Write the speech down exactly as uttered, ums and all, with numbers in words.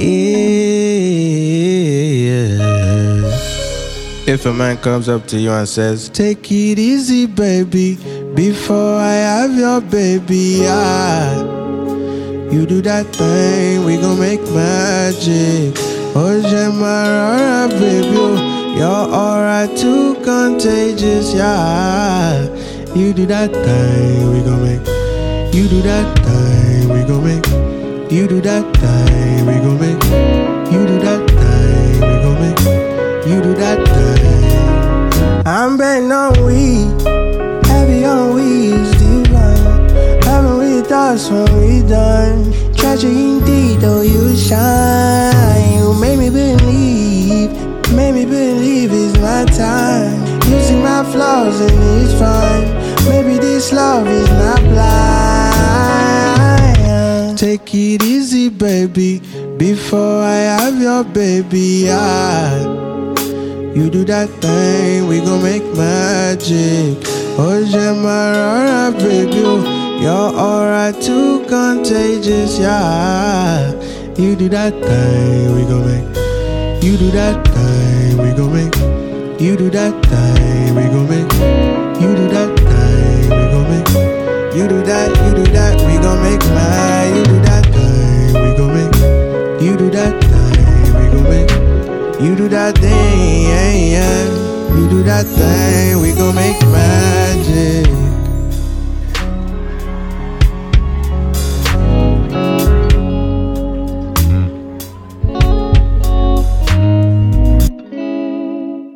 If a man comes up to you and says, take it easy, baby, before I have your baby, ah, you do that thing, we gon' make magic. Oh, Jemarara, baby, oh, you're aura too contagious, yeah. You do that thing, we gon' make. You do that thing, we gon' make. You do that thing, we gon' make. You do that thing, we gon' make. You do that thing. I'm betting on weed, heavy on weed, still blind. Haven't we thoughts when we done? Treasure indeed, though you shine. You made me believe, made me believe it's my time. You see my flaws and it's fine. Maybe this love is not blind. Take it easy, baby, before I have your baby, ah. You do that thing, we gon' make magic. Oh, Jemarara, baby, oh, you're aura too contagious, yeah. You do that thing, we gon' make. You do that thing, we gon' make. You do that thing, we gon' make. You do that thing, we gon' make. You do that, you do that, we gon' make mad. You do that thing, we gon' make. You do that thing, we gon' make. You do that thing, yeah, yeah. You do that thing, we gon' make magic.